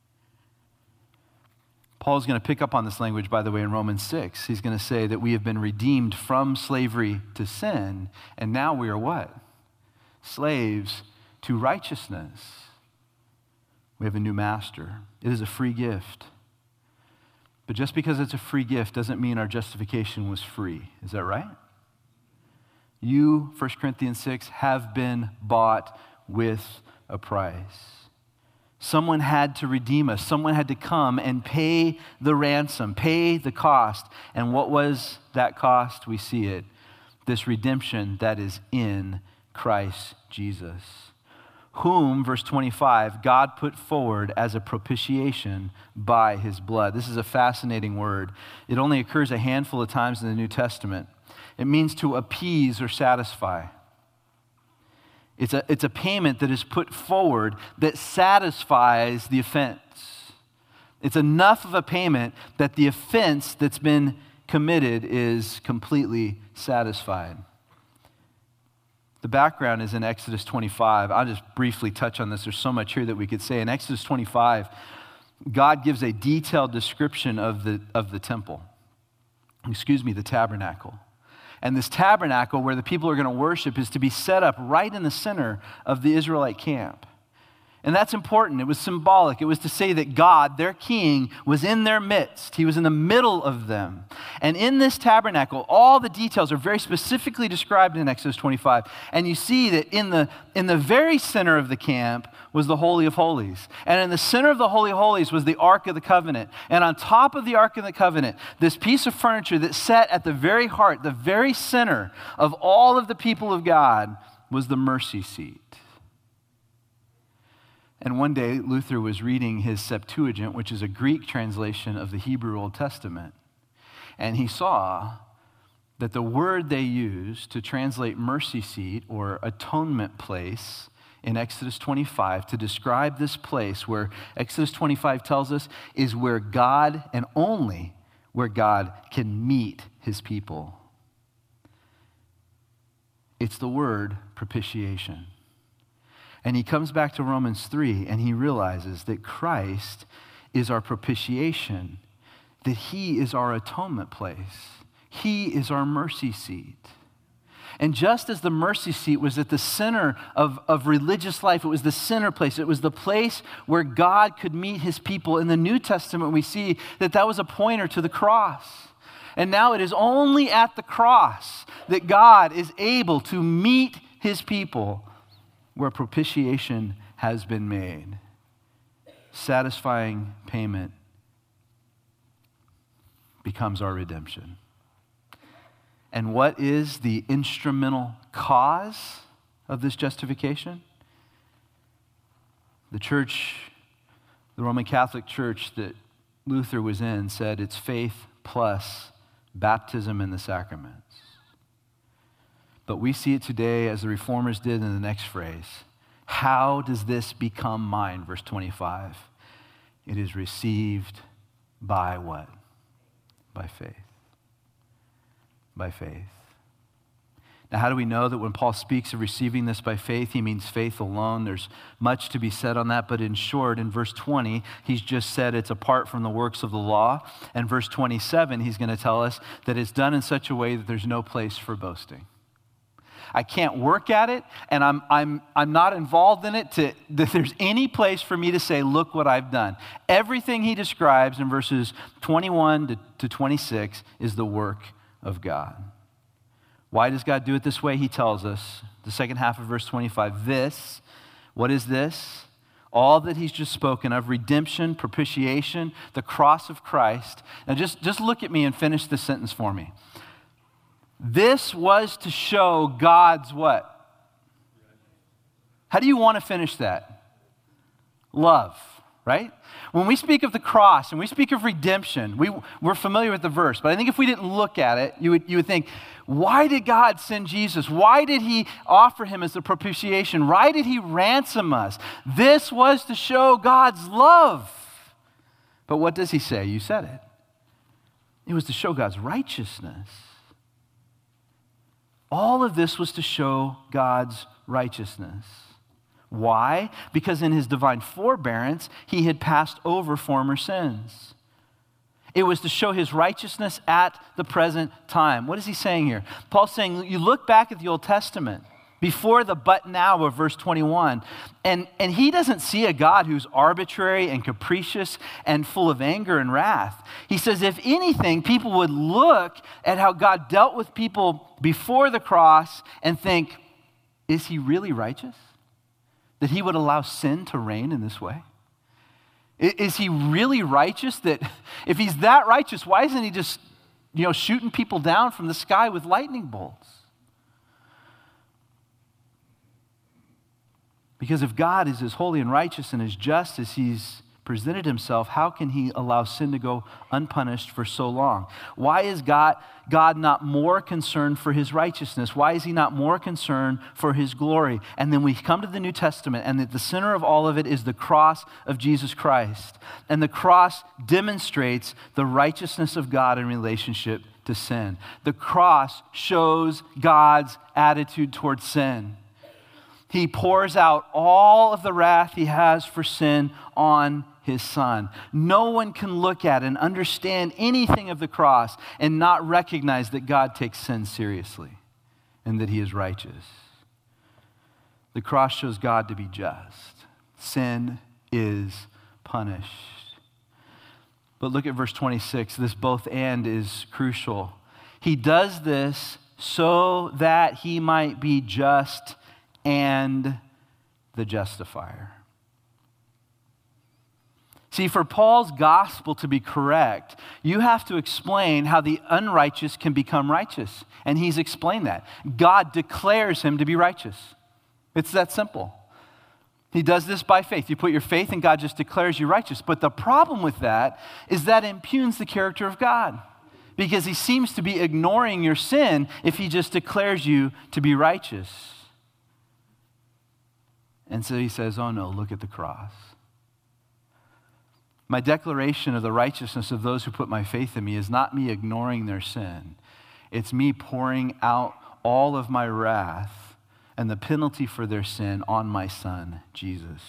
Paul's going to pick up on this language, by the way, in Romans six. He's going to say that we have been redeemed from slavery to sin, and now we are what? Slaves to righteousness. We have a new master. It is a free gift. But just because it's a free gift doesn't mean our justification was free. Is that right? You, First Corinthians six, have been bought with a price. Someone had to redeem us. Someone had to come and pay the ransom, pay the cost. And what was that cost? We see it. This redemption that is in Christ Jesus, whom, verse twenty-five, God put forward as a propitiation by his blood. This is a fascinating word. It only occurs a handful of times in the New Testament. It means to appease or satisfy. It's a, it's a payment that is put forward that satisfies the offense. It's enough of a payment that the offense that's been committed is completely satisfied. The background is in Exodus twenty-five. I'll just briefly touch on this. There's so much here that we could say. In Exodus twenty-five, God gives a detailed description of the, of the temple. Excuse me, the tabernacle. And this tabernacle where the people are going to worship is to be set up right in the center of the Israelite camp. And that's important. It was symbolic. It was to say that God, their king, was in their midst. He was in the middle of them. And in this tabernacle, all the details are very specifically described in Exodus twenty-five. And you see that in the, in the very center of the camp was the Holy of Holies. And in the center of the Holy of Holies was the Ark of the Covenant. And on top of the Ark of the Covenant, this piece of furniture that sat at the very heart, the very center of all of the people of God, was the mercy seat. And one day, Luther was reading his Septuagint, which is a Greek translation of the Hebrew Old Testament. And he saw that the word they used to translate mercy seat or atonement place in Exodus twenty-five to describe this place where Exodus twenty-five tells us is where God, and only where God, can meet his people. It's the word propitiation. And he comes back to Romans three and he realizes that Christ is our propitiation, that he is our atonement place. He is our mercy seat. And just as the mercy seat was at the center of, of religious life, it was the center place, it was the place where God could meet his people. In the New Testament, we see that that was a pointer to the cross. And now it is only at the cross that God is able to meet his people, where propitiation has been made. Satisfying payment becomes our redemption. And what is the instrumental cause of this justification? The church, the Roman Catholic Church that Luther was in, said it's faith plus baptism in the sacraments. But we see it today as the Reformers did in the next phrase. How does this become mine? Verse twenty-five. It is received by what? By faith. By faith. Now, how do we know that when Paul speaks of receiving this by faith, he means faith alone? There's much to be said on that, but in short, in verse twenty, he's just said it's apart from the works of the law. And verse twenty-seven, he's going to tell us that it's done in such a way that there's no place for boasting. I can't work at it, and I'm, I'm, I'm not involved in it to, that there's any place for me to say, look what I've done. Everything he describes in verses twenty-one to, to twenty-six is the work of God. Why does God do it this way? He tells us, the second half of verse twenty-five, this, what is this? All that he's just spoken of, redemption, propitiation, the cross of Christ. Now just, just look at me and finish this sentence for me. This was to show God's what? How do you want to finish that? Love, right? When we speak of the cross and we speak of redemption, we, we're familiar with the verse, but I think if we didn't look at it, you would, you would think, why did God send Jesus? Why did he offer him as the propitiation? Why did he ransom us? This was to show God's love. But what does he say? You said it. It was to show God's righteousness. All of this was to show God's righteousness. Why? Because in his divine forbearance, he had passed over former sins. It was to show his righteousness at the present time. What is he saying here? Paul's saying, you look back at the Old Testament, before the but now of verse twenty-one, and, and he doesn't see a God who's arbitrary and capricious and full of anger and wrath. He says, if anything, people would look at how God dealt with people before the cross and think, is he really righteous? That he would allow sin to reign in this way? Is he really righteous? That if he's that righteous, why isn't he just, you know, shooting people down from the sky with lightning bolts? Because if God is as holy and righteous and as just as he's presented himself, how can he allow sin to go unpunished for so long? Why is God, God not more concerned for his righteousness? Why is he not more concerned for his glory? And then we come to the New Testament, and at the center of all of it is the cross of Jesus Christ. And the cross demonstrates the righteousness of God in relationship to sin. The cross shows God's attitude towards sin. He pours out all of the wrath he has for sin on his son. No one can look at and understand anything of the cross and not recognize that God takes sin seriously and that he is righteous. The cross shows God to be just. Sin is punished. But look at verse twenty-six. This both and is crucial. He does this so that he might be just and the justifier. See, for Paul's gospel to be correct, you have to explain how the unrighteous can become righteous. And he's explained that. God declares him to be righteous. It's that simple. He does this by faith. You put your faith in God, just declares you righteous. But the problem with that is that impugns the character of God, because he seems to be ignoring your sin if he just declares you to be righteous. And so he says, oh no, look at the cross. My declaration of the righteousness of those who put my faith in me is not me ignoring their sin. It's me pouring out all of my wrath and the penalty for their sin on my son, Jesus.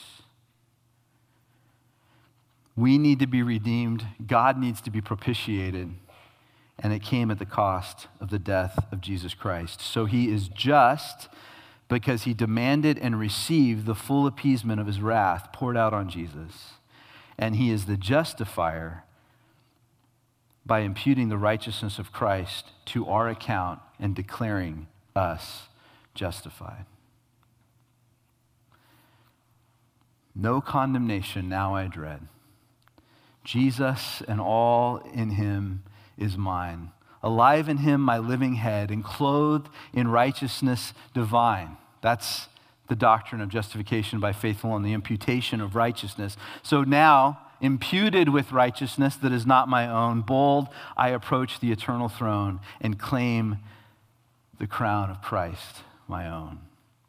We need to be redeemed. God needs to be propitiated. And it came at the cost of the death of Jesus Christ. So he is just because he demanded and received the full appeasement of his wrath poured out on Jesus. And he is the justifier by imputing the righteousness of Christ to our account and declaring us justified. No condemnation now I dread. Jesus and all in him is mine. Alive in him my living head, and clothed in righteousness divine. That's the doctrine of justification by faith alone, the imputation of righteousness. So now, imputed with righteousness that is not my own, bold, I approach the eternal throne and claim the crown of Christ, my own.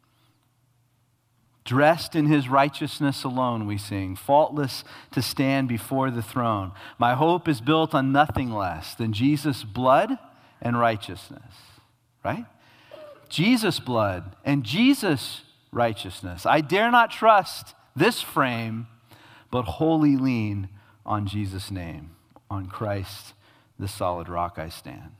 Dressed in his righteousness alone, we sing, faultless to stand before the throne. My hope is built on nothing less than Jesus' blood and righteousness, right? Jesus' blood and Jesus' righteousness. I dare not trust this frame, but wholly lean on Jesus' name. On Christ, the solid rock I stand.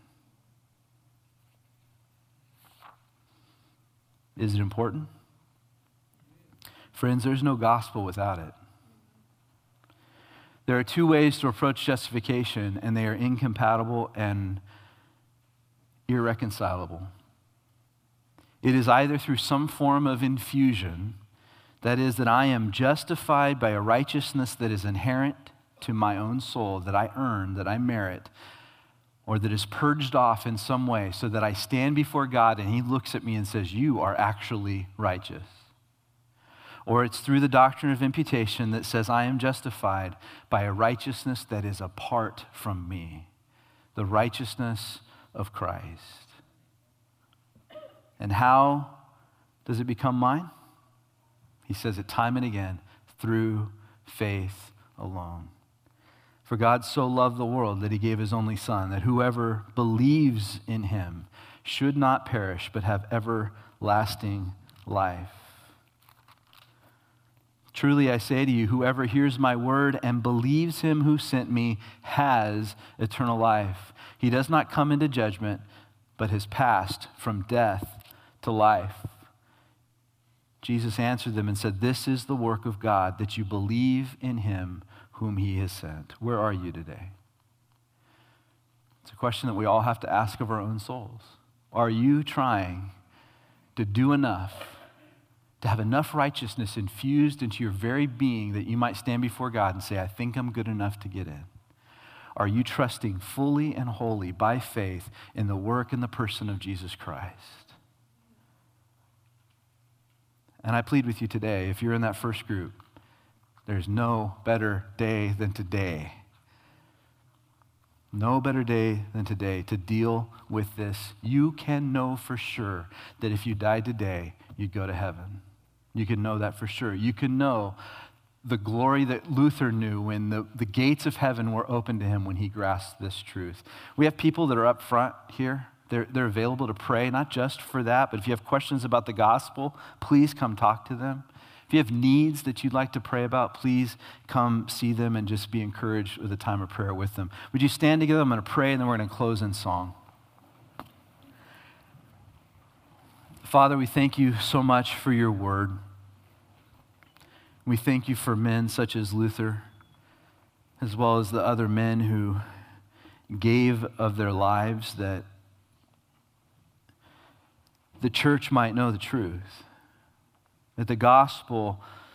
Is it important? Friends, there's no gospel without it. There are two ways to approach justification, and they are incompatible and irreconcilable. It is either through some form of infusion, that is, that I am justified by a righteousness that is inherent to my own soul, that I earn, that I merit, or that is purged off in some way so that I stand before God and he looks at me and says, you are actually righteous. Or it's through the doctrine of imputation that says I am justified by a righteousness that is apart from me, the righteousness of Christ. And how does it become mine? He says it time and again, through faith alone. For God so loved the world that he gave his only Son, that whoever believes in him should not perish but have everlasting life. Truly I say to you, whoever hears my word and believes him who sent me has eternal life. He does not come into judgment, but has passed from death to life. Jesus answered them and said, this is the work of God, that you believe in him whom he has sent. Where are you today? It's a question that we all have to ask of our own souls. Are you trying to do enough, to have enough righteousness infused into your very being that you might stand before God and say, I think I'm good enough to get in? Are you trusting fully and wholly by faith in the work and the person of Jesus Christ? And I plead with you today, if you're in that first group, there's no better day than today. No better day than today to deal with this. You can know for sure that if you died today, you'd go to heaven. You can know that for sure. You can know the glory that Luther knew when the, the gates of heaven were open to him when he grasped this truth. We have people that are up front here. They're, they're available to pray, not just for that, but if you have questions about the gospel, please come talk to them. If you have needs that you'd like to pray about, please come see them and just be encouraged with a time of prayer with them. Would you stand together? I'm going to pray, and then we're going to close in song. Father, we thank you so much for your word. We thank you for men such as Luther, as well as the other men who gave of their lives that the church might know the truth, that the gospel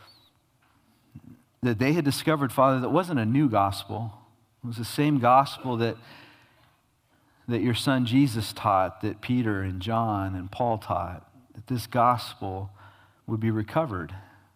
that they had discovered, Father, that wasn't a new gospel. It was the same gospel that, that your son Jesus taught, that Peter and John and Paul taught, that this gospel would be recovered.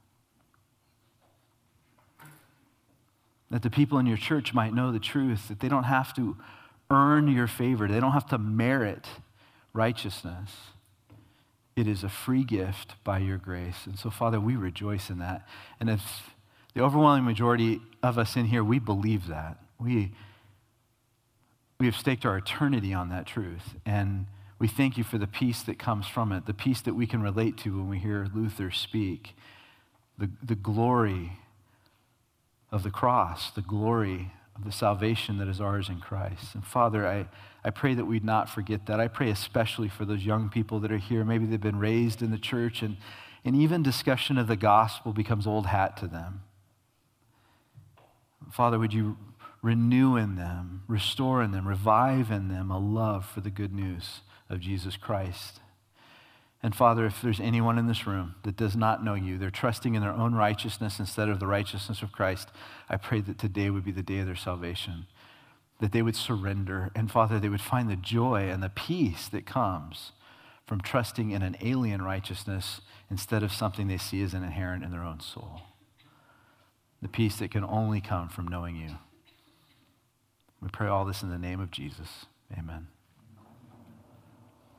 That the people in your church might know the truth, that they don't have to earn your favor. They don't have to merit righteousness. It is a free gift by your grace. And so, Father, we rejoice in that. And if the overwhelming majority of us in here, we believe that. We, we have staked our eternity on that truth. And we thank you for the peace that comes from it, the peace that we can relate to when we hear Luther speak, the, the glory of the cross, the glory of the salvation that is ours in Christ. And Father, I, I pray that we'd not forget that. I pray especially for those young people that are here. Maybe they've been raised in the church, and, and even discussion of the gospel becomes old hat to them. Father, would you renew in them, restore in them, revive in them a love for the good news of Jesus Christ. And Father, if there's anyone in this room that does not know you, they're trusting in their own righteousness instead of the righteousness of Christ, I pray that today would be the day of their salvation, that they would surrender. And Father, they would find the joy and the peace that comes from trusting in an alien righteousness instead of something they see as an inherent in their own soul. The peace that can only come from knowing you. We pray all this in the name of Jesus. Amen.